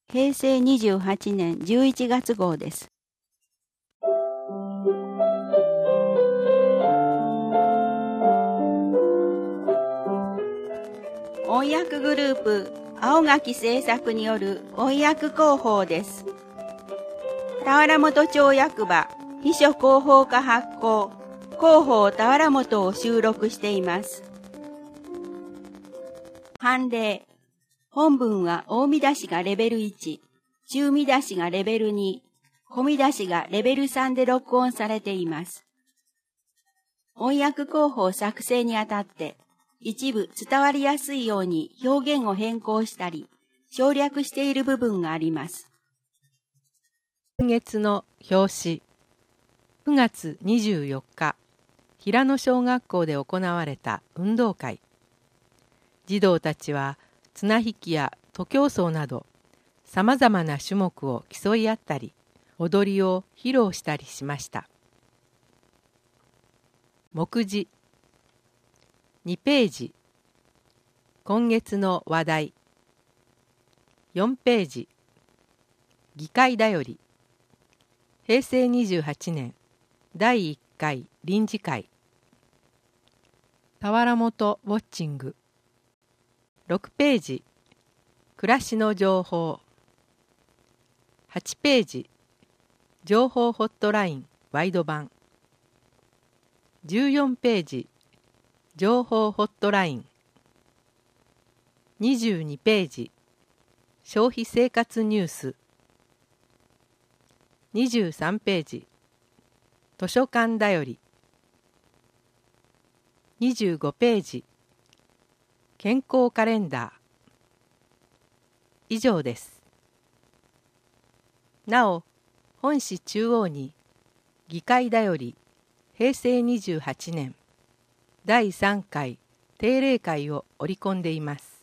平成28年11月号です。音訳グループ青垣製作による音訳広報です。田原本町役場秘書広報課発行広報田原本を収録しています。判例。本文は大見出しがレベル1、中見出しがレベル2、小見出しがレベル3で録音されています。音訳広報作成にあたって一部伝わりやすいように表現を変更したり省略している部分があります。 今月の表紙。9月24日、平野小学校で行われた運動会。児童たちは綱引きや徒競走などさまざまな種目を競い合ったり踊りを披露したりしました。目次2ページ、今月の話題。4ページ、議会だより。平成28年第1回臨時会。田原本ウォッチング。6ページ、暮らしの情報。8ページ、情報ホットラインワイド版。14ページ、情報ホットライン。22ページ、消費生活ニュース。23ページ、図書館だより。25ページ、健康カレンダー。以上です。なお、本誌中央に議会だより平成28年第3回定例会を織り込んでいます。